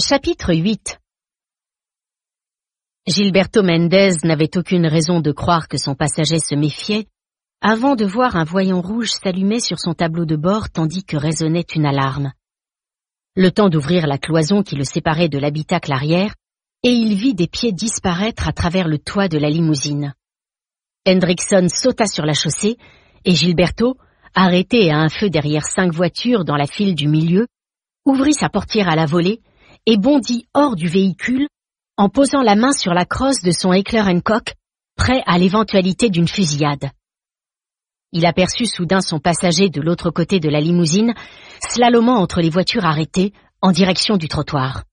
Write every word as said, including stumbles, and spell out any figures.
Chapitre huit. Gilberto Mendez n'avait aucune raison de croire que son passager se méfiait avant de voir un voyant rouge s'allumer sur son tableau de bord tandis que résonnait une alarme. Le temps d'ouvrir la cloison qui le séparait de l'habitacle arrière, et il vit des pieds disparaître à travers le toit de la limousine. Hendrickson sauta sur la chaussée, et Gilberto, arrêté à un feu derrière cinq voitures dans la file du milieu, ouvrit sa portière à la volée et bondit hors du véhicule en posant la main sur la crosse de son Heckler and Koch, prêt à l'éventualité d'une fusillade. Il aperçut soudain son passager de l'autre côté de la limousine, slalomant entre les voitures arrêtées en direction du trottoir.